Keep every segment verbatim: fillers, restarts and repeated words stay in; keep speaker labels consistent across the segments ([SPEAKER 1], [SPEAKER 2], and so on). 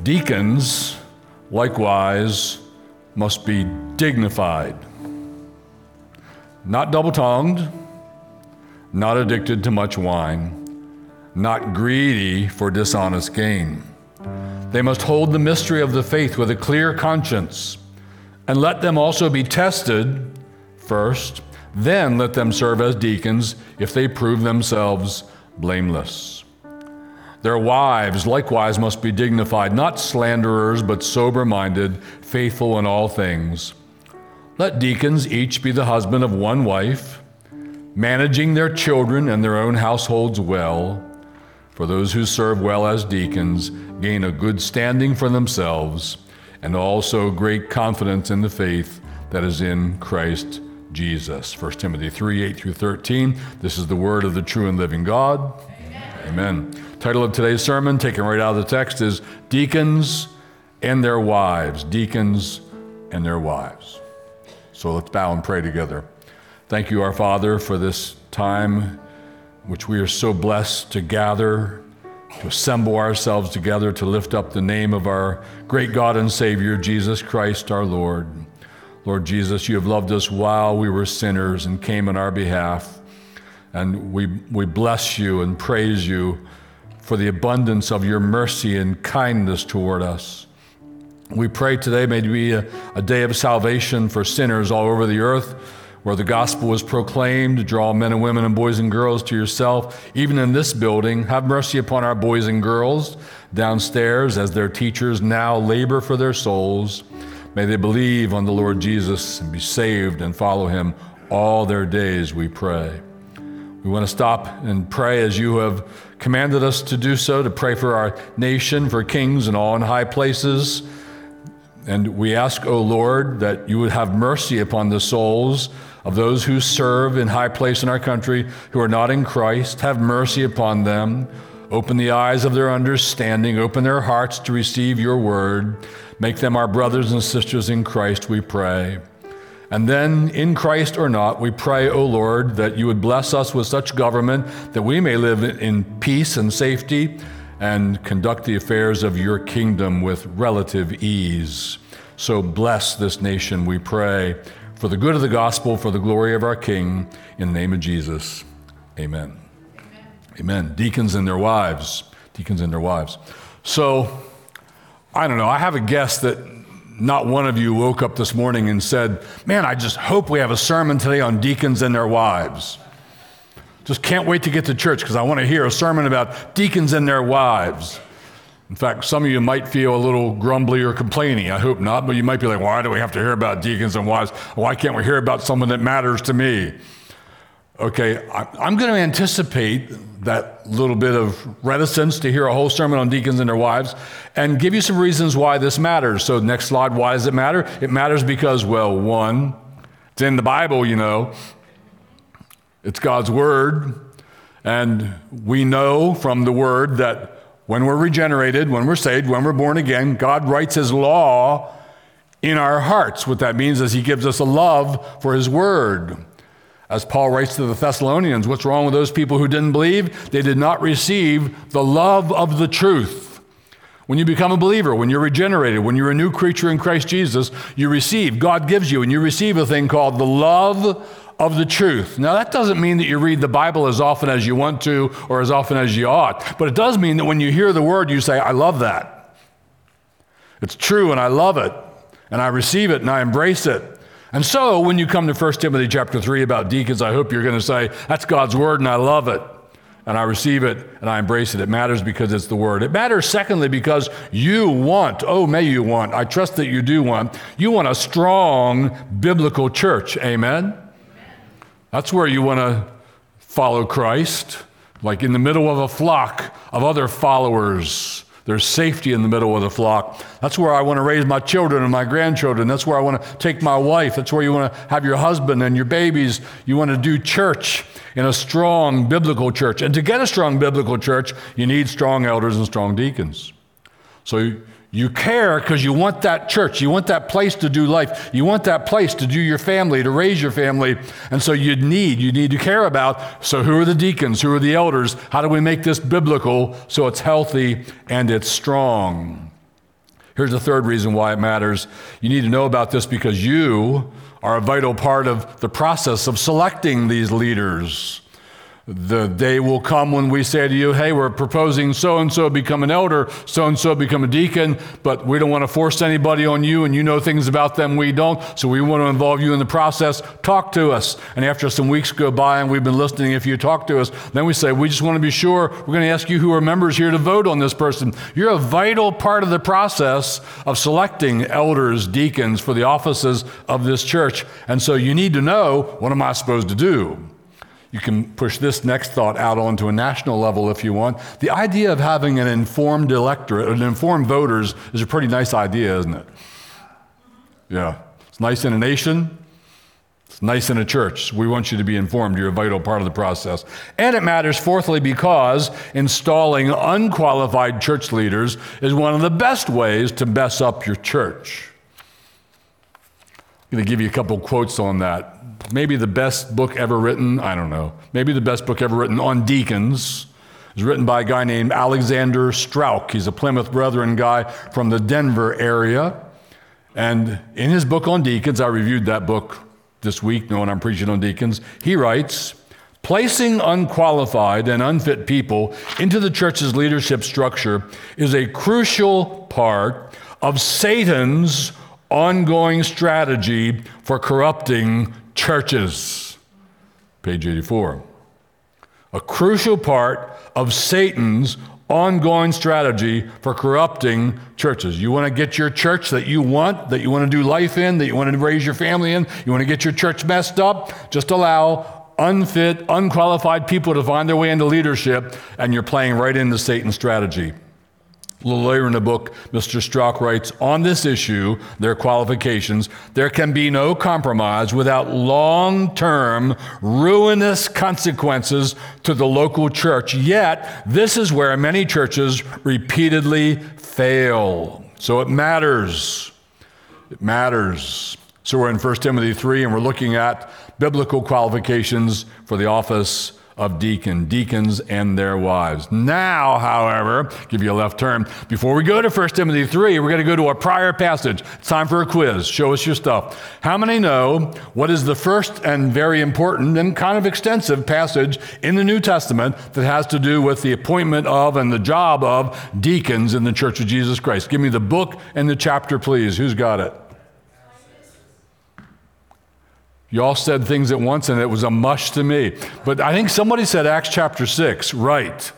[SPEAKER 1] Deacons, likewise, must be dignified, not double-tongued, not addicted to much wine, not greedy for dishonest gain. They must hold the mystery of the faith with a clear conscience, and let them also be tested first, then let them serve as deacons if they prove themselves blameless. Their wives likewise must be dignified, not slanderers, but sober-minded, faithful in all things. Let deacons each be the husband of one wife, managing their children and their own households well. For those who serve well as deacons gain a good standing for themselves, and also great confidence in the faith that is in Christ Jesus. First Timothy three, eight through thirteen. This is the word of the true and living God. Amen. Amen. Title of today's sermon, taken right out of the text, is Deacons and Their Wives. Deacons and Their Wives. So let's bow and pray together. Thank you, our Father, for this time which we are so blessed to gather, to assemble ourselves together to lift up the name of our great God and Savior, Jesus Christ our Lord. Lord Jesus, you have loved us while we were sinners and came on our behalf. And we, we bless you and praise you for the abundance of your mercy and kindness toward us. We pray today may be a, a day of salvation for sinners all over the earth, where the gospel is proclaimed to draw men and women and boys and girls to yourself. Even in this building, have mercy upon our boys and girls downstairs as their teachers now labor for their souls. May they believe on the Lord Jesus and be saved and follow him all their days, we pray. We want to stop and pray as you have commanded us to do so, to pray for our nation, for kings and all in high places. And we ask, O Lord, that you would have mercy upon the souls of those who serve in high place in our country who are not in Christ. Have mercy upon them. Open the eyes of their understanding. Open their hearts to receive your word. Make them our brothers and sisters in Christ, we pray. And then, in Christ or not, we pray, O Lord, that you would bless us with such government that we may live in peace and safety and conduct the affairs of your kingdom with relative ease. So bless this nation, we pray, for the good of the gospel, for the glory of our King, in the name of Jesus. Amen. Amen. Amen. Deacons and their wives. Deacons and their wives. So, I don't know, I have a guess that not one of you woke up this morning and said, man, I just hope we have a sermon today on deacons and their wives. Just can't wait to get to church because I want to hear a sermon about deacons and their wives. In fact, some of you might feel a little grumbly or complaining. I hope not, but you might be like, why do we have to hear about deacons and wives? Why can't we hear about someone that matters to me? Okay, I'm going to anticipate that little bit of reticence to hear a whole sermon on deacons and their wives and give you some reasons why this matters. So next slide, why does it matter? It matters because, well, one, it's in the Bible, you know. It's God's word, and we know from the word that when we're regenerated, when we're saved, when we're born again, God writes his law in our hearts. What that means is he gives us a love for his word. As Paul writes to the Thessalonians, what's wrong with those people who didn't believe? They did not receive the love of the truth. When you become a believer, when you're regenerated, when you're a new creature in Christ Jesus, you receive, God gives you, and you receive a thing called the love of the truth. Now, that doesn't mean that you read the Bible as often as you want to or as often as you ought, but it does mean that when you hear the word, you say, I love that. It's true, and I love it, and I receive it, and I embrace it. And so, when you come to First Timothy chapter three about deacons, I hope you're going to say, that's God's word, and I love it, and I receive it, and I embrace it. It matters because it's the word. It matters, secondly, because you want, oh, may you want, I trust that you do want, you want a strong biblical church. Amen? That's where you want to follow Christ, like in the middle of a flock of other followers. There's safety in the middle of the flock. That's where I want to raise my children and my grandchildren. That's where I want to take my wife. That's where you want to have your husband and your babies. You want to do church in a strong biblical church. And to get a strong biblical church, you need strong elders and strong deacons. So you care because you want that church. You want that place to do life. You want that place to do your family, to raise your family. And so you need, you need to care about, so who are the deacons? Who are the elders? How do we make this biblical so it's healthy and it's strong? Here's the third reason why it matters. You need to know about this because you are a vital part of the process of selecting these leaders. The day will come when we say to you, hey, we're proposing so-and-so become an elder, so-and-so become a deacon, but we don't want to force anybody on you, and you know things about them we don't, so we want to involve you in the process. Talk to us. And after some weeks go by and we've been listening, if you talk to us, then we say, we just want to be sure. We're going to ask you who are members here to vote on this person. You're a vital part of the process of selecting elders, deacons for the offices of this church. And so you need to know, what am I supposed to do? You can push this next thought out onto a national level if you want. The idea of having an informed electorate, an informed voters, is a pretty nice idea, isn't it? Yeah. It's nice in a nation. It's nice in a church. We want you to be informed. You're a vital part of the process. And it matters, fourthly, because installing unqualified church leaders is one of the best ways to mess up your church. I'm going to give you a couple quotes on that. Maybe the best book ever written, I don't know, maybe the best book ever written on deacons is written by a guy named Alexander Strauch. He's a Plymouth Brethren guy from the Denver area. And in his book on deacons, I reviewed that book this week, knowing I'm preaching on deacons, he writes, placing unqualified and unfit people into the church's leadership structure is a crucial part of Satan's ongoing strategy for corrupting churches. Page eighty-four. A crucial part of Satan's ongoing strategy for corrupting churches. You want to get your church that you want, that you want to do life in, that you want to raise your family in, you want to get your church messed up, just allow unfit, unqualified people to find their way into leadership, and you're playing right into Satan's strategy. A little later in the book, Mister Strauch writes, on this issue, their qualifications, there can be no compromise without long-term ruinous consequences to the local church. Yet, this is where many churches repeatedly fail. So it matters. It matters. So we're in First Timothy three, and we're looking at biblical qualifications for the office of deacon, deacons and their wives. Now, however, give you a left turn. Before we go to First Timothy three, we're going to go to a prior passage. It's time for a quiz. Show us your stuff. How many know what is the first and very important and kind of extensive passage in the New Testament that has to do with the appointment of and the job of deacons in the Church of Jesus Christ? Give me the book and the chapter, please. Who's got it? You all said things at once, and it was a mush to me. But I think somebody said Acts chapter six, right.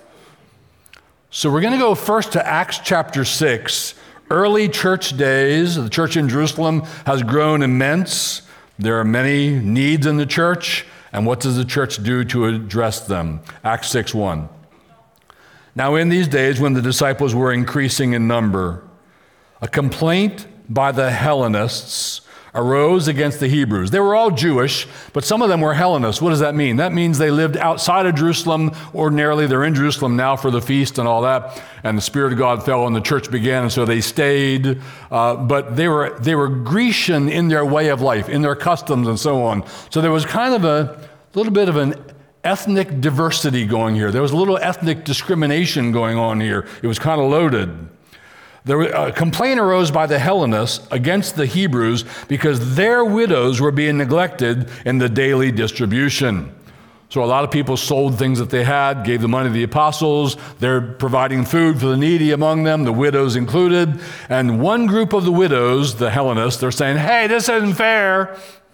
[SPEAKER 1] So we're going to go first to Acts chapter six. Early church days, the church in Jerusalem has grown immense. There are many needs in the church, and what does the church do to address them? Acts six one. Now in these days when the disciples were increasing in number, a complaint by the Hellenists arose against the Hebrews. They were all Jewish, but some of them were Hellenists. What does that mean? That means they lived outside of Jerusalem. Ordinarily, they're in Jerusalem now for the feast and all that. And the Spirit of God fell and the church began, and so they stayed. Uh, but they were they were Grecian in their way of life, in their customs and so on. So there was kind of a little bit of an ethnic diversity going here. There was a little ethnic discrimination going on here. It was kind of loaded. There, a complaint arose by the Hellenists against the Hebrews because their widows were being neglected in the daily distribution. So a lot of people sold things that they had, gave the money to the apostles. They're providing food for the needy among them, the widows included. And one group of the widows, the Hellenists, they're saying, hey, this isn't fair.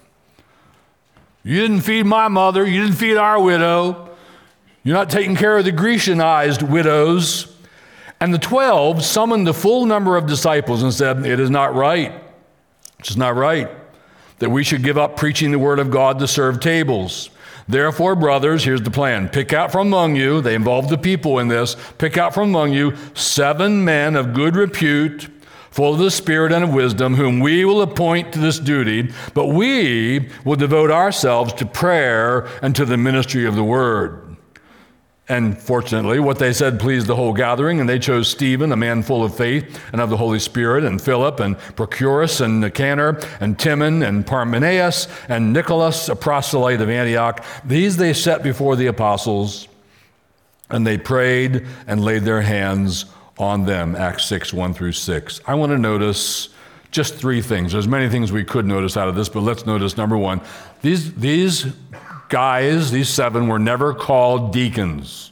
[SPEAKER 1] You didn't feed my mother. You didn't feed our widow. You're not taking care of the Grecianized widows. And the twelve summoned the full number of disciples and said, it is not right, it's just not right, that we should give up preaching the word of God to serve tables. Therefore, brothers, here's the plan. Pick out from among you, they involved the people in this, pick out from among you seven men of good repute, full of the Spirit and of wisdom, whom we will appoint to this duty, but we will devote ourselves to prayer and to the ministry of the word. And fortunately, what they said pleased the whole gathering, and they chose Stephen, a man full of faith and of the Holy Spirit, and Philip, and Prochorus, and Nicanor, and Timon, and Parmenas, and Nicholas, a proselyte of Antioch. These they set before the apostles, and they prayed and laid their hands on them, Acts six, one through six. I want to notice just three things. There's many things we could notice out of this, but let's notice number one. These, these guys, these seven, were never called deacons.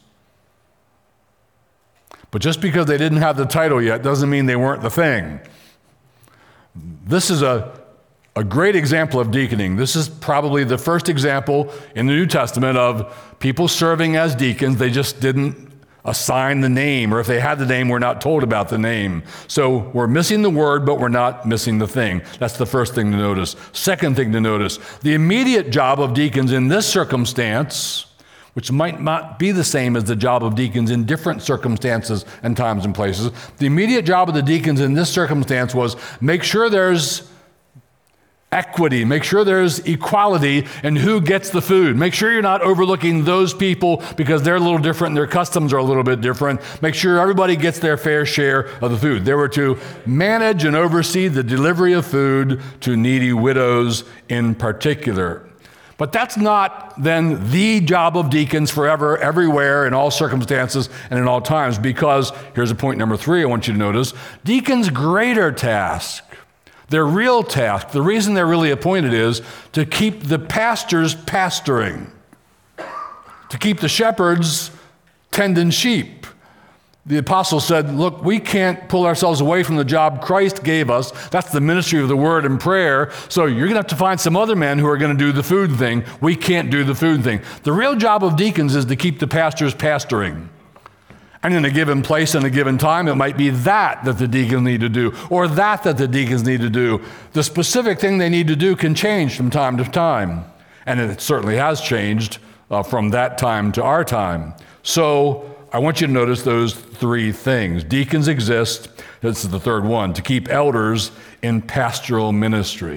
[SPEAKER 1] But just because they didn't have the title yet doesn't mean they weren't the thing. This is a, a great example of deaconing. This is probably the first example in the New Testament of people serving as deacons. They just didn't assign the name, or if they had the name, we're not told about the name. So we're missing the word, but we're not missing the thing. That's the first thing to notice. Second thing to notice, the immediate job of deacons in this circumstance, which might not be the same as the job of deacons in different circumstances and times and places. The immediate job of the deacons in this circumstance was make sure there's equity, make sure there's equality in who gets the food. Make sure you're not overlooking those people because they're a little different and their customs are a little bit different. Make sure everybody gets their fair share of the food. They were to manage and oversee the delivery of food to needy widows in particular. But that's not then the job of deacons forever, everywhere, in all circumstances, and in all times, because here's a point number three I want you to notice. Deacons' greater task, their real task, the reason they're really appointed is to keep the pastors pastoring, to keep the shepherds tending sheep. The apostle said, look, we can't pull ourselves away from the job Christ gave us. That's the ministry of the word and prayer. So you're going to have to find some other men who are going to do the food thing. We can't do the food thing. The real job of deacons is to keep the pastors pastoring. And in a given place and a given time, it might be that that the deacons need to do, or that that the deacons need to do. The specific thing they need to do can change from time to time. And it certainly has changed uh, from that time to our time. So I want you to notice those three things. Deacons exist, this is the third one, to keep elders in pastoral ministry.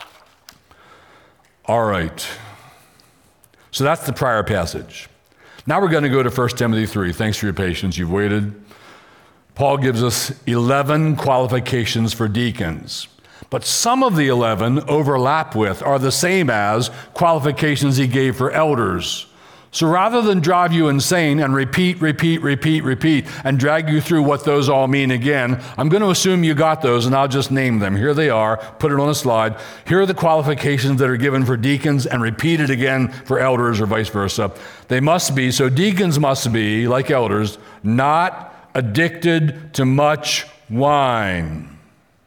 [SPEAKER 1] All right. So that's the prior passage. Now we're going to go to First Timothy three. Thanks for your patience. You've waited. Paul gives us eleven qualifications for deacons. But some of the eleven overlap with, are the same as, qualifications he gave for elders. So rather than drive you insane and repeat, repeat, repeat, repeat, and drag you through what those all mean again, I'm going to assume you got those, and I'll just name them. Here they are. Put it on a slide. Here are the qualifications that are given for deacons and repeated again for elders or vice versa. They must be, so deacons must be, like elders, not addicted to much wine.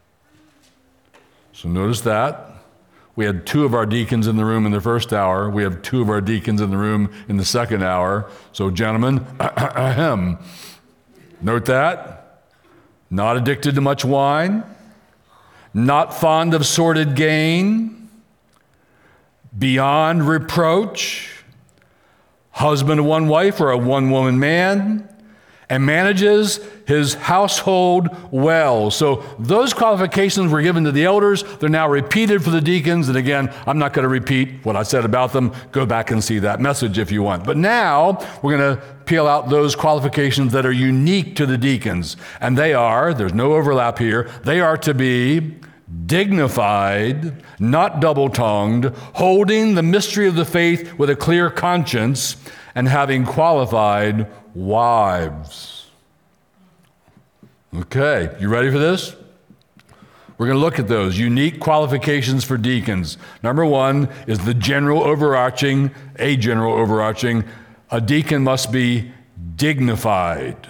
[SPEAKER 1] So notice that. We had two of our deacons in the room in the first hour. We have two of our deacons in the room in the second hour. So gentlemen, ahem. Note that. Not addicted to much wine. Not fond of sordid gain. Beyond reproach. Husband of one wife or a one-woman man. And manages his household well. So those qualifications were given to the elders. They're now repeated for the deacons. And again, I'm not going to repeat what I said about them. Go back and see that message if you want. But now we're going to peel out those qualifications that are unique to the deacons. And they are, there's no overlap here, they are to be dignified, not double-tongued, holding the mystery of the faith with a clear conscience, and having qualified wives. Okay, you ready for this? We're going to look at those unique qualifications for deacons. Number one is the general overarching, a general overarching, a deacon must be dignified.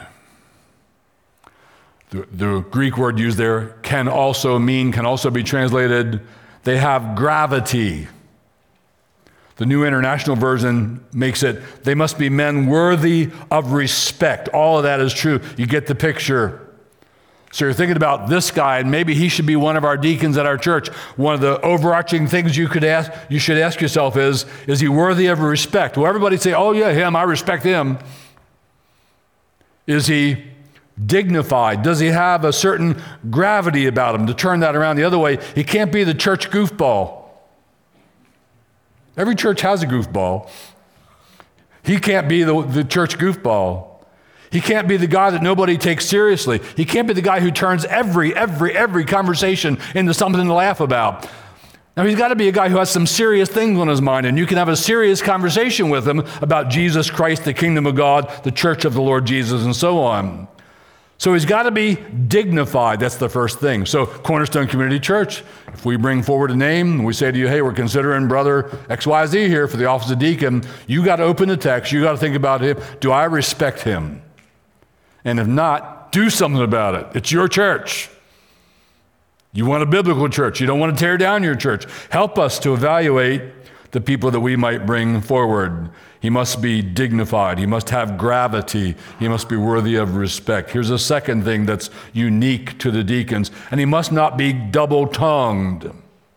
[SPEAKER 1] The, the Greek word used there can also mean, can also be translated, they have gravity. The New International Version makes it, they must be men worthy of respect. All of that is true. You get the picture. So you're thinking about this guy, and maybe he should be one of our deacons at our church. One of the overarching things you could ask, you should ask yourself is, is he worthy of respect? Will everybody say, oh yeah, him, I respect him? Is he dignified? Does he have a certain gravity about him? To turn that around the other way, he can't be the church goofball. Every church has a goofball. He can't be the, the church goofball. He can't be the guy that nobody takes seriously. He can't be the guy who turns every, every, every conversation into something to laugh about. Now, he's got to be a guy who has some serious things on his mind, and you can have a serious conversation with him about Jesus Christ, the kingdom of God, the church of the Lord Jesus, and so on. So he's got to be dignified. That's the first thing. So Cornerstone Community Church, if we bring forward a name and we say to you, hey, we're considering brother X Y Z here for the office of deacon, you got to open the text. You got to think about him. Do I respect him? And if not, do something about it. It's your church. You want a biblical church. You don't want to tear down your church. Help us to evaluate the people that we might bring forward. He must be dignified. He must have gravity. He must be worthy of respect. Here's a second thing that's unique to the deacons, and he must not be double-tongued.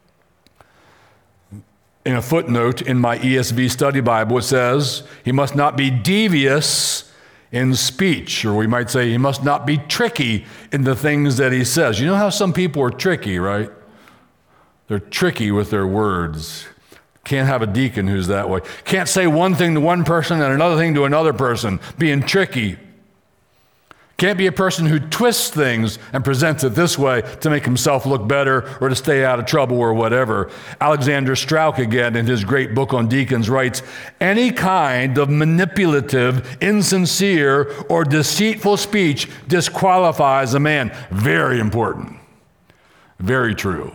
[SPEAKER 1] In a footnote in my E S V study Bible, it says, he must not be devious in speech, or we might say he must not be tricky in the things that he says. You know how some people are tricky, right? They're tricky with their words. Can't have a deacon who's that way. Can't say one thing to one person and another thing to another person, being tricky. Can't be a person who twists things and presents it this way to make himself look better or to stay out of trouble or whatever. Alexander Strauch, again, in his great book on deacons, writes, any kind of manipulative, insincere, or deceitful speech disqualifies a man. Very important. Very true.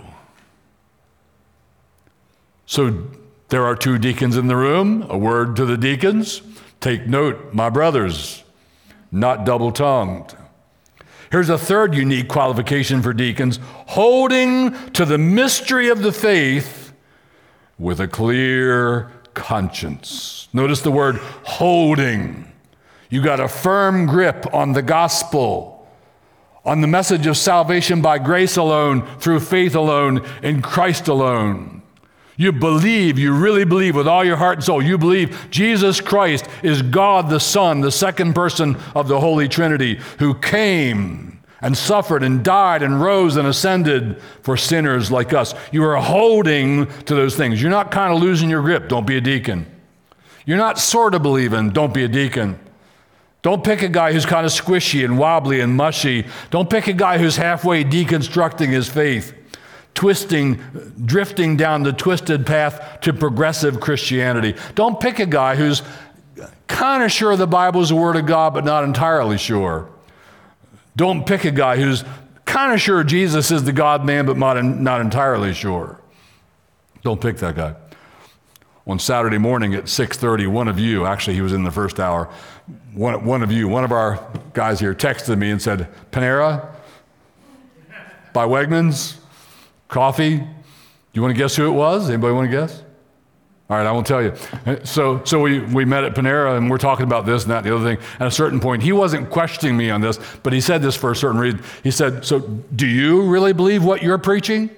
[SPEAKER 1] So there are two deacons in the room. A word to the deacons. Take note, my brothers, not double-tongued. Here's a third unique qualification for deacons: holding to the mystery of the faith with a clear conscience. Notice the word holding. You got a firm grip on the gospel, on the message of salvation by grace alone, through faith alone, in Christ alone. You believe, you really believe with all your heart and soul. You believe Jesus Christ is God the Son, the second person of the Holy Trinity, who came and suffered and died and rose and ascended for sinners like us. You are holding to those things. You're not kind of losing your grip. Don't be a deacon. You're not sort of believing. Don't be a deacon. Don't pick a guy who's kind of squishy and wobbly and mushy. Don't pick a guy who's halfway deconstructing his faith, twisting, drifting down the twisted path to progressive Christianity. Don't pick a guy who's kind of sure the Bible is the Word of God, but not entirely sure. Don't pick a guy who's kind of sure Jesus is the God-man, but not, not entirely sure. Don't pick that guy. On Saturday morning at six thirty, one of you, actually he was in the first hour, one, one of you, one of our guys here texted me and said, Panera by Wegmans, coffee. You want to guess who it was? Anybody want to guess? All right, I won't tell you. So so we, we met at Panera, and we're talking about this and that and the other thing. At a certain point, he wasn't questioning me on this, but he said this for a certain reason. He said, so do you really believe what you're preaching?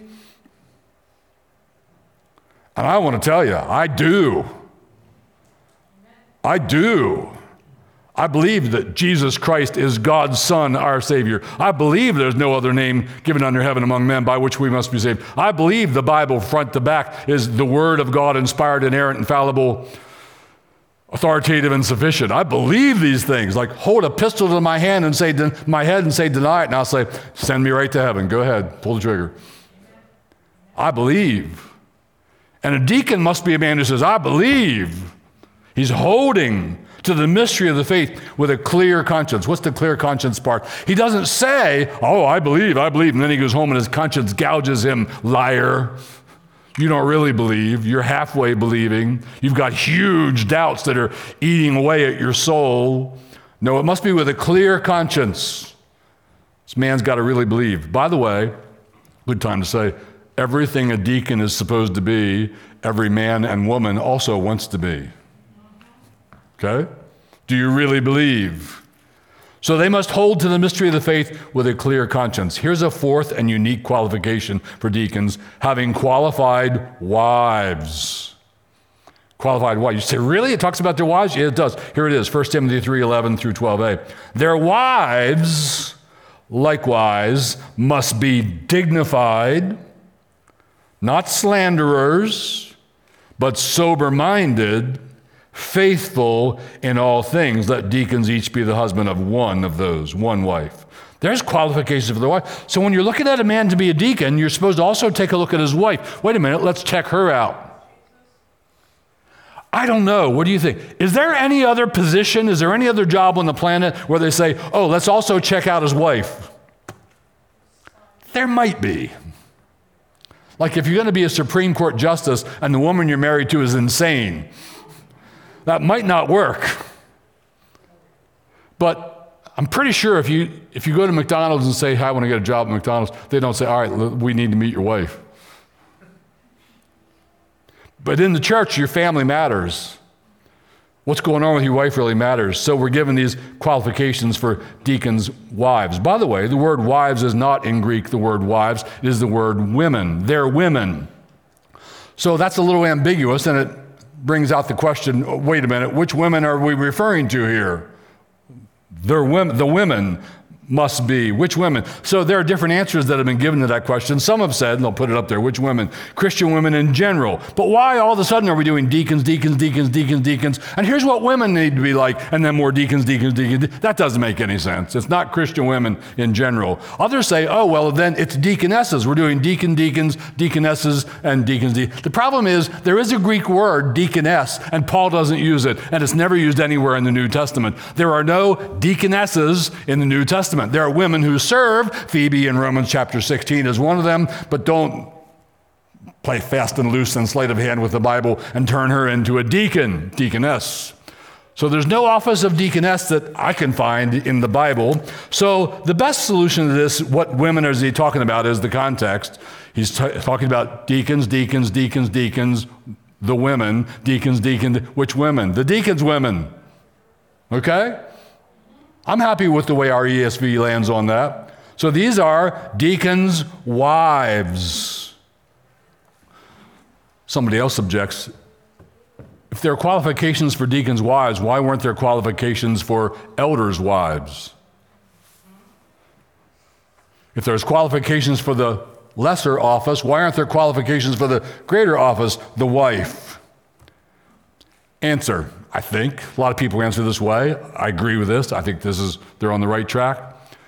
[SPEAKER 1] And I want to tell you, I do. I do. I believe that Jesus Christ is God's Son, our Savior. I believe there's no other name given under heaven among men by which we must be saved. I believe the Bible, front to back, is the Word of God, inspired, inerrant, infallible, authoritative, and sufficient. I believe these things. Like hold a pistol to my hand and say, my head and say, deny it, and I'll say, send me right to heaven. Go ahead, pull the trigger. I believe. And a deacon must be a man who says, I believe. He's holding to the mystery of the faith with a clear conscience. What's the clear conscience part? He doesn't say, oh, I believe, I believe, and then he goes home and his conscience gouges him, liar. You don't really believe. You're halfway believing. You've got huge doubts that are eating away at your soul. No, it must be with a clear conscience. This man's got to really believe. By the way, good time to say, everything a deacon is supposed to be, every man and woman also wants to be. Okay? Do you really believe? So they must hold to the mystery of the faith with a clear conscience. Here's a fourth and unique qualification for deacons: having qualified wives. Qualified wives. You say, really? It talks about their wives? Yeah, it does. Here it is, First Timothy three eleven through twelve a. Their wives, likewise, must be dignified, not slanderers, but sober-minded, faithful in all things. Let deacons each be the husband of one of those, one wife. There's qualifications for the wife. So when you're looking at a man to be a deacon, you're supposed to also take a look at his wife. Wait a minute, let's check her out. I don't know. What do you think? Is there any other position? Is there any other job on the planet where they say, oh, let's also check out his wife? There might be. Like if you're going to be a Supreme Court justice and the woman you're married to is insane, that might not work. But I'm pretty sure if you if you go to McDonald's and say, hi, I want to get a job at McDonald's, they don't say, all right, we need to meet your wife. But in the church, your family matters. What's going on with your wife really matters. So we're given these qualifications for deacons' wives. By the way, the word wives is not in Greek the word wives. It is the word women. They're women. So that's a little ambiguous, and it brings out the question, wait a minute, which women are we referring to here? They're women, the women must be. Which women? So there are different answers that have been given to that question. Some have said, and they'll put it up there, which women? Christian women in general. But why all of a sudden are we doing deacons, deacons, deacons, deacons, deacons? And here's what women need to be like, and then more deacons, deacons, deacons. That doesn't make any sense. It's not Christian women in general. Others say, oh, well, then it's deaconesses. We're doing deacon, deacons, deaconesses, and deacons. De- the problem is there is a Greek word, deaconess, and Paul doesn't use it, and it's never used anywhere in the New Testament. There are no deaconesses in the New Testament. There are women who serve. Phoebe in Romans chapter sixteen is one of them, but don't play fast and loose and sleight of hand with the Bible and turn her into a deacon, deaconess. So there's no office of deaconess that I can find in the Bible. So the best solution to this, what women is he talking about, is the context. He's t- talking about deacons, deacons, deacons, deacons, the women, deacons, deacons, which women? The deacons' women. Okay? I'm happy with the way our E S V lands on that. So these are deacons' wives. Somebody else objects. If there are qualifications for deacons' wives, why weren't there qualifications for elders' wives? If there's qualifications for the lesser office, why aren't there qualifications for the greater office, the wife? Answer. I think a lot of people answer this way. I agree with this. I think this is they're on the right track.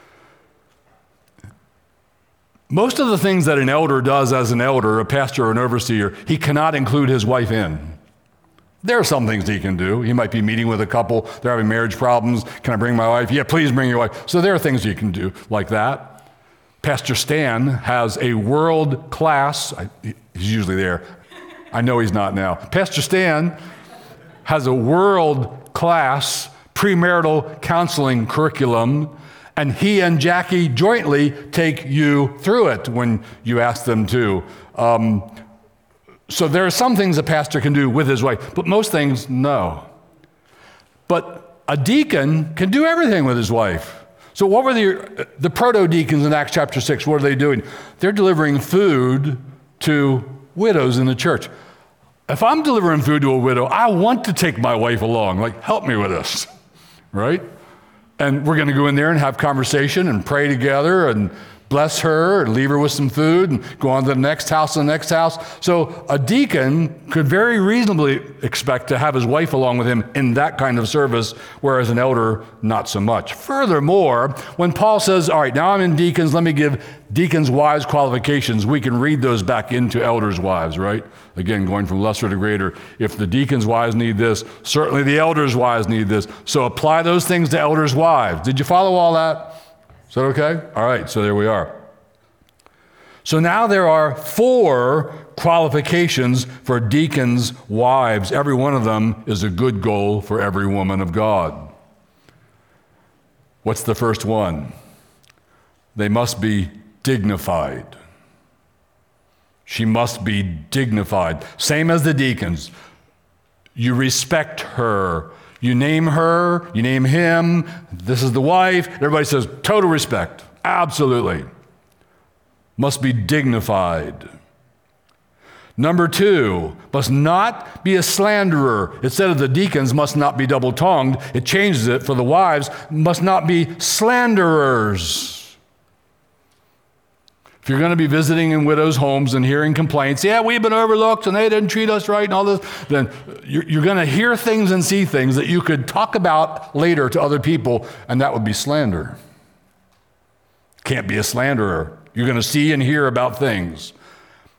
[SPEAKER 1] Most of the things that an elder does as an elder, a pastor or an overseer, he cannot include his wife in. There are some things he can do. He might be meeting with a couple. They're having marriage problems. Can I bring my wife? Yeah, please bring your wife. So there are things you can do like that. Pastor Stan has a world-class, he's usually there. I know he's not now. Pastor Stan has a world-class premarital counseling curriculum, and he and Jackie jointly take you through it when you ask them to. Um, so there are some things a pastor can do with his wife, but most things, no. But a deacon can do everything with his wife. So what were the, the proto-deacons in Acts chapter six? What are they doing? They're delivering food to widows in the church. If I'm delivering food to a widow, I want to take my wife along. Like, help me with this, right? And we're going to go in there and have conversation and pray together and bless her and leave her with some food and go on to the next house and the next house. So a deacon could very reasonably expect to have his wife along with him in that kind of service, whereas an elder, not so much. Furthermore, when Paul says, all right, now I'm in deacons, let me give deacons' wives qualifications, we can read those back into elders' wives, right? Again, going from lesser to greater. If the deacons' wives need this, certainly the elders' wives need this. So apply those things to elders' wives. Did you follow all that? Is that okay? All right, so there we are. So now there are four qualifications for deacons' wives. Every one of them is a good goal for every woman of God. What's the first one? They must be dignified. She must be dignified. Same as the deacons. You respect her. You name her, you name him, this is the wife. Everybody says total respect. Absolutely. Must be dignified. Number two, must not be a slanderer. Instead of the deacons, must not be double-tongued. It changes it for the wives, must not be slanderers. If you're going to be visiting in widows' homes and hearing complaints, yeah, we've been overlooked and they didn't treat us right and all this, then you're, you're going to hear things and see things that you could talk about later to other people, and that would be slander. Can't be a slanderer. You're going to see and hear about things.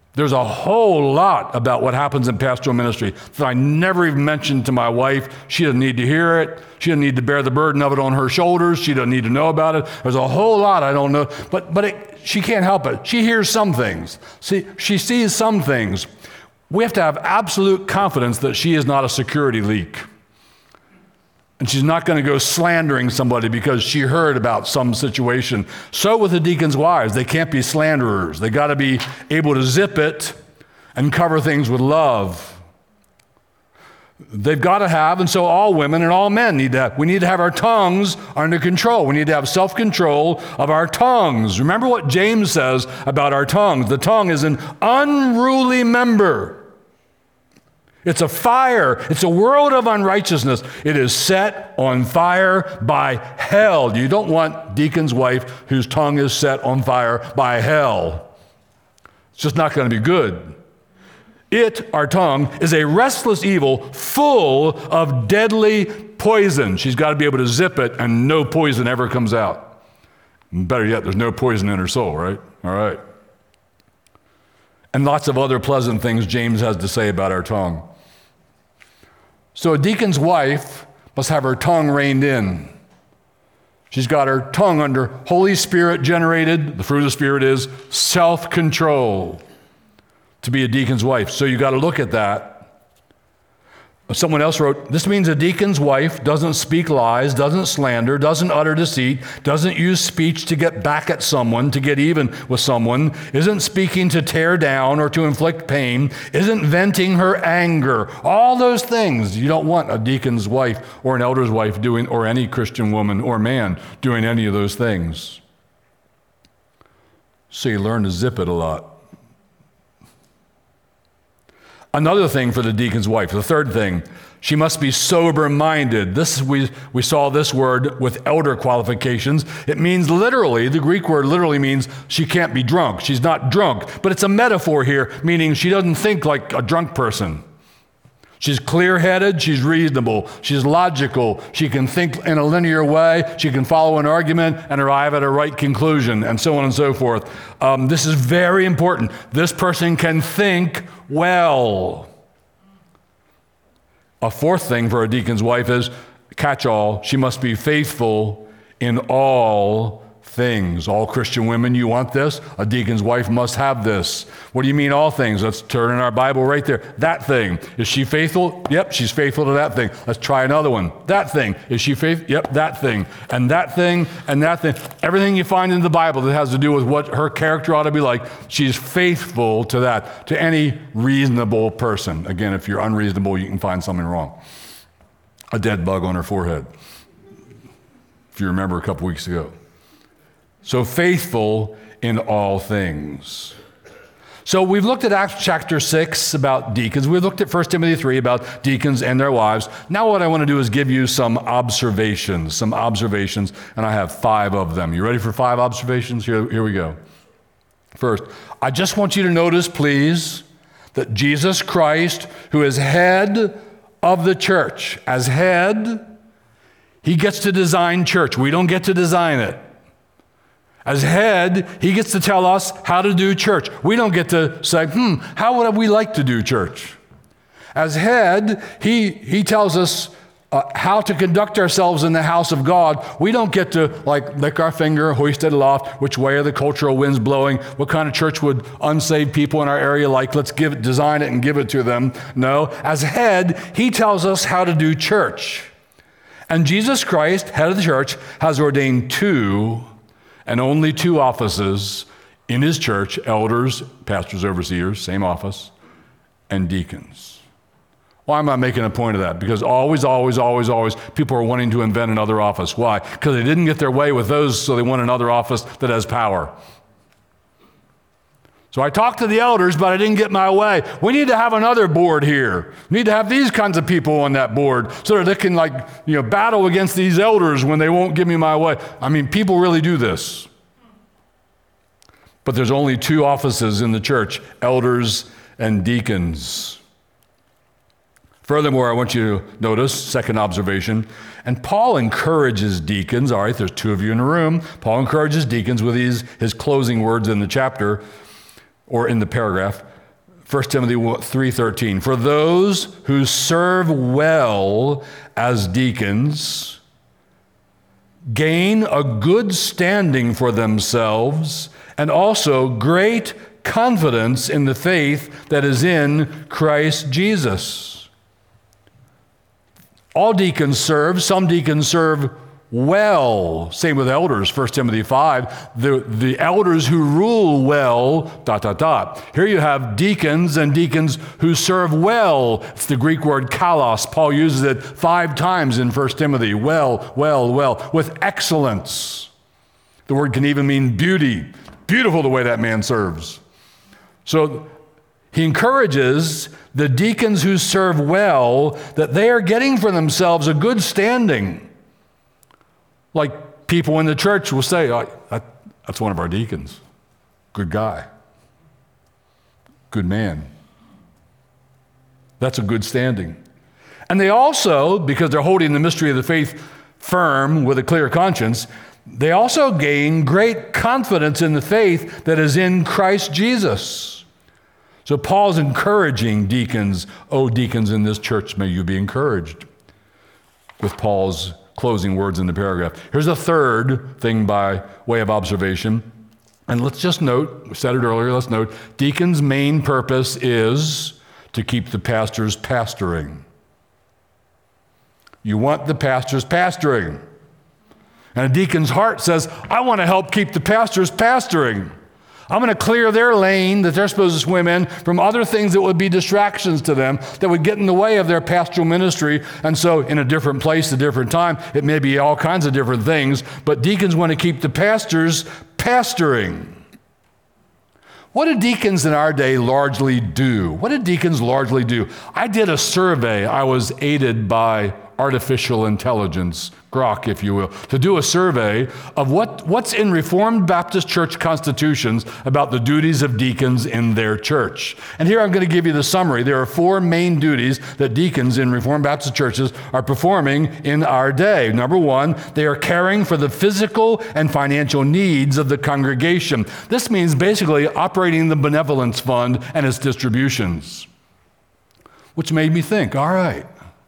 [SPEAKER 1] There's a whole lot about what happens in pastoral ministry that I never even mentioned to my wife. She doesn't need to hear it. She doesn't need to bear the burden of it on her shoulders. She doesn't need to know about it. There's a whole lot I don't know, but but it, she can't help it. She hears some things. See, she sees some things. We have to have absolute confidence that she is not a security leak. And she's not going to go slandering somebody because she heard about some situation. So with the deacons' wives, they can't be slanderers. They got to be able to zip it and cover things with love. They've got to have, and so all women and all men need to have, we need to have our tongues under control. We need to have self-control of our tongues. Remember what James says about our tongues. The tongue is an unruly member. It's a fire. It's a world of unrighteousness. It is set on fire by hell. You don't want deacon's wife whose tongue is set on fire by hell. It's just not going to be good. It, our tongue, is a restless evil full of deadly poison. She's got to be able to zip it and no poison ever comes out. And better yet, there's no poison in her soul, right? All right. And lots of other pleasant things James has to say about our tongue. So a deacon's wife must have her tongue reined in. She's got her tongue under Holy Spirit generated, the fruit of the Spirit is self-control to be a deacon's wife. So you got to look at that. Someone else wrote, this means a deacon's wife doesn't speak lies, doesn't slander, doesn't utter deceit, doesn't use speech to get back at someone, to get even with someone, isn't speaking to tear down or to inflict pain, isn't venting her anger. All those things you don't want a deacon's wife or an elder's wife doing, or any Christian woman or man doing any of those things. So you learn to zip it a lot. Another thing for the deacon's wife, the third thing, she must be sober-minded. This we we saw this word with elder qualifications. It means literally, the Greek word literally means she can't be drunk. She's not drunk, but it's a metaphor here, meaning she doesn't think like a drunk person. She's clear-headed, she's reasonable, she's logical, she can think in a linear way, she can follow an argument and arrive at a right conclusion, and so on and so forth. Um, this is very important. This person can think well. A fourth thing for a deacon's wife is, catch-all, she must be faithful in all things. All Christian women, you want this? A deacon's wife must have this. What do you mean all things? Let's turn in our Bible right there. That thing. Is she faithful? Yep, she's faithful to that thing. Let's try another one. That thing. Is she faithful? Yep, that thing. And that thing, and that thing. Everything you find in the Bible that has to do with what her character ought to be like, she's faithful to that, to any reasonable person. Again, if you're unreasonable, you can find something wrong. A dead bug on her forehead, if you remember a couple weeks ago. So faithful in all things. So we've looked at Acts chapter six about deacons. We looked at First Timothy three about deacons and their wives. Now what I want to do is give you some observations, some observations, and I have five of them. You ready for five observations? Here, here we go. First, I just want you to notice, please, that Jesus Christ, who is head of the church, as head, he gets to design church. We don't get to design it. As head, he gets to tell us how to do church. We don't get to say, hmm, how would we like to do church? As head, he, he tells us uh, how to conduct ourselves in the house of God. We don't get to like lick our finger, hoist it aloft, which way are the cultural winds blowing? What kind of church would unsaved people in our area like? Let's give it, design it and give it to them. No, as head, he tells us how to do church. And Jesus Christ, head of the church, has ordained two and only two offices in his church: elders, pastors, overseers, same office, and deacons. Why am I making a point of that? Because always, always, always, always, people are wanting to invent another office. Why? Because they didn't get their way with those, so they want another office that has power. So I talked to the elders, but I didn't get my way. We need to have another board here. We need to have these kinds of people on that board so that they can, like, you know, battle against these elders when they won't give me my way. I mean, people really do this. But there's only two offices in the church: elders and deacons. Furthermore, I want you to notice, second observation, and Paul encourages deacons. All right, there's two of you in the room. Paul encourages deacons with his, his closing words in the chapter, or in the paragraph. First Timothy three thirteen, for those who serve well as deacons gain a good standing for themselves and also great confidence in the faith that is in Christ Jesus. All deacons serve. Some deacons serve well. Same with elders, First Timothy five. The, the elders who rule well, dot, dot, dot. Here you have deacons and deacons who serve well. It's the Greek word kalos. Paul uses it five times in First Timothy. Well, well, well, with excellence. The word can even mean beauty. Beautiful the way that man serves. So he encourages the deacons who serve well that they are getting for themselves a good standing. Like people in the church will say, oh, that, that's one of our deacons. Good guy. Good man. That's a good standing. And they also, because they're holding the mystery of the faith firm with a clear conscience, they also gain great confidence in the faith that is in Christ Jesus. So Paul's encouraging deacons, oh, deacons in this church, may you be encouraged, with Paul's closing words in the paragraph. Here's a third thing by way of observation. And let's just note, we said it earlier, let's note, deacons' main purpose is to keep the pastors pastoring. You want the pastors pastoring. And a deacon's heart says, I want to help keep the pastors pastoring. I'm going to clear their lane that they're supposed to swim in from other things that would be distractions to them, that would get in the way of their pastoral ministry. And so in a different place, a different time, it may be all kinds of different things, but deacons want to keep the pastors pastoring. What do deacons in our day largely do? What do deacons largely do? I did a survey. I was aided by artificial intelligence, Grok, if you will, to do a survey of what, what's in Reformed Baptist church constitutions about the duties of deacons in their church. And here I'm going to give you the summary. There are four main duties that deacons in Reformed Baptist churches are performing in our day. Number one, they are caring for the physical and financial needs of the congregation. This means basically operating the benevolence fund and its distributions, which made me think, all right,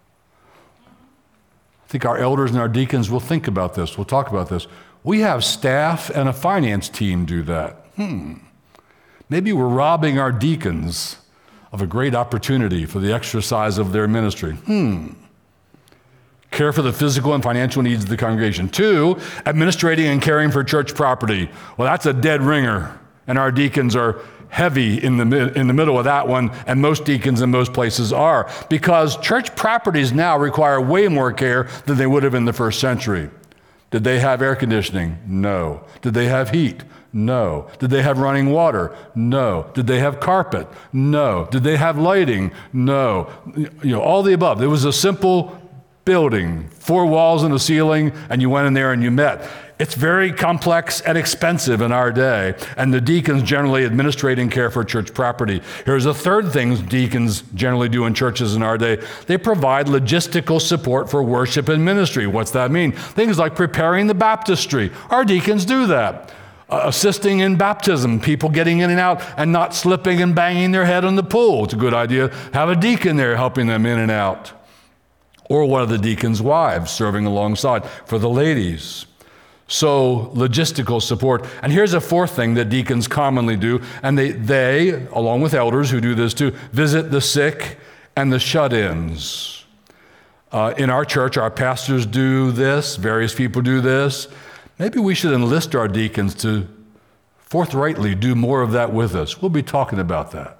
[SPEAKER 1] I think our elders and our deacons will think about this. We'll talk about this. We have staff and a finance team do that. Hmm. Maybe we're robbing our deacons of a great opportunity for the exercise of their ministry. Hmm. Care for the physical and financial needs of the congregation. Two, administrating and caring for church property. Well, that's a dead ringer, and our deacons are heavy in the in the middle of that one, and most deacons in most places are, because church properties now require way more care than they would have in the first century. Did they have air conditioning? No. Did they have heat? No. Did they have running water? No. Did they have carpet? No. Did they have lighting? No. You know, all the above. It was a simple building, four walls and a ceiling, and you went in there and you met. It's very complex and expensive in our day, and the deacons generally administrate and care for church property. Here's a third thing deacons generally do in churches in our day. They provide logistical support for worship and ministry. What's that mean? Things like preparing the baptistry. Our deacons do that. Uh, assisting in baptism, people getting in and out and not slipping and banging their head on the pool. It's a good idea. Have a deacon there helping them in and out. Or one of the deacons' wives serving alongside for the ladies. So logistical support. And here's a fourth thing that deacons commonly do, and they, they, along with elders who do this too, visit the sick and the shut-ins. Uh, in our church, our pastors do this, various people do this. Maybe we should enlist our deacons to forthrightly do more of that with us. We'll be talking about that.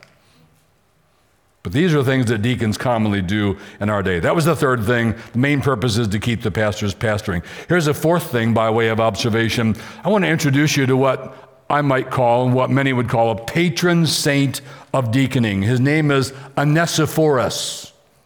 [SPEAKER 1] But these are things that deacons commonly do in our day. That was the third thing. The main purpose is to keep the pastors pastoring. Here's a fourth thing by way of observation. I want to introduce you to what I might call, and what many would call, a patron saint of deaconing. His name is Onesiphorus.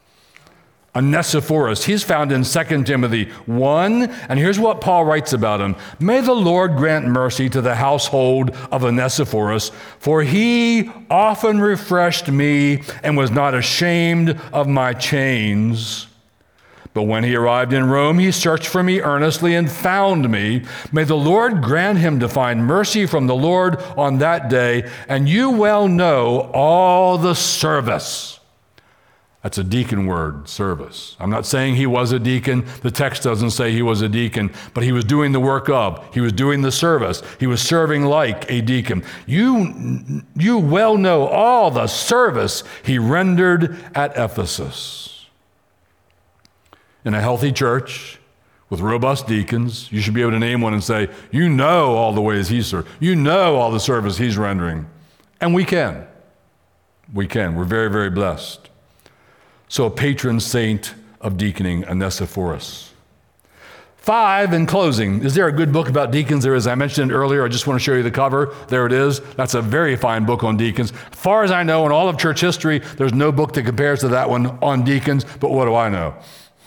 [SPEAKER 1] Onesiphorus. He's found in Second Timothy one, and here's what Paul writes about him. May the Lord grant mercy to the household of Onesiphorus, for he often refreshed me and was not ashamed of my chains. But when he arrived in Rome, he searched for me earnestly and found me. May the Lord grant him to find mercy from the Lord on that day. And you well know all the service. That's a deacon word, service. I'm not saying he was a deacon. The text doesn't say he was a deacon, but he was doing the work of. He was doing the service. He was serving like a deacon. You, you well know all the service he rendered at Ephesus. In a healthy church with robust deacons, you should be able to name one and say, you know all the ways he served. You know all the service he's rendering. And we can. We can. We're very, very blessed. So a patron saint of deaconing, Onesiphorus. Five, in closing, is there a good book about deacons? There is. I mentioned it earlier. I just want to show you the cover. There it is. That's a very fine book on deacons. As far as I know, in all of church history, there's no book that compares to that one on deacons, but what do I know?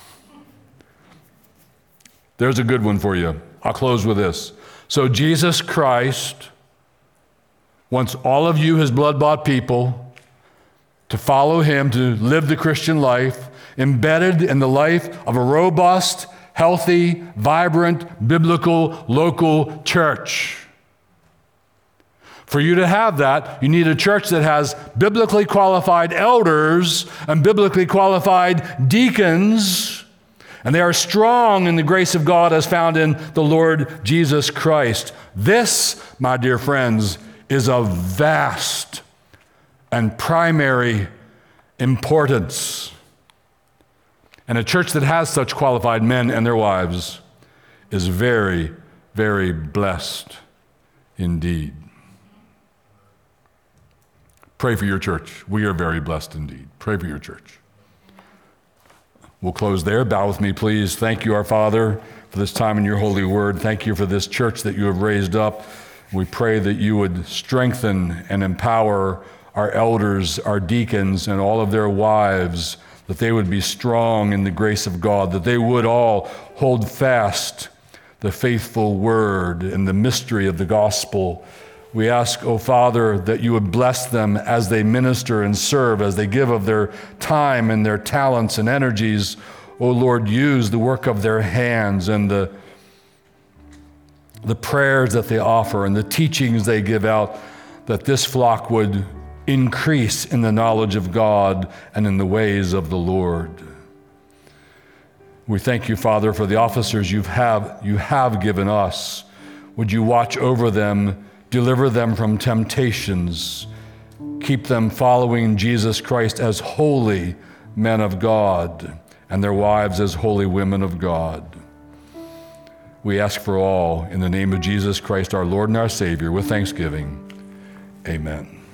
[SPEAKER 1] There's a good one for you. I'll close with this. So Jesus Christ wants all of you, his blood-bought people, to follow him, to live the Christian life, embedded in the life of a robust, healthy, vibrant, biblical, local church. For you to have that, you need a church that has biblically qualified elders and biblically qualified deacons, and they are strong in the grace of God as found in the Lord Jesus Christ. This, my dear friends, is of vast and primary importance. And a church that has such qualified men and their wives is very, very blessed indeed. Pray for your church. We are very blessed indeed. Pray for your church. We'll close there. Bow with me, please. Thank you, our Father, for this time in your holy word. Thank you for this church that you have raised up. We pray that you would strengthen and empower our elders, our deacons, and all of their wives, that they would be strong in the grace of God, that they would all hold fast the faithful word and the mystery of the gospel. We ask, O Father, that you would bless them as they minister and serve, as they give of their time and their talents and energies. O Lord, use the work of their hands and the, the prayers that they offer and the teachings they give out, that this flock would increase in the knowledge of God and in the ways of the Lord. We thank you, Father, for the officers you have, you have given us. Would you watch over them, deliver them from temptations, keep them following Jesus Christ as holy men of God and their wives as holy women of God. We ask for all in the name of Jesus Christ, our Lord and our Savior, with thanksgiving. Amen.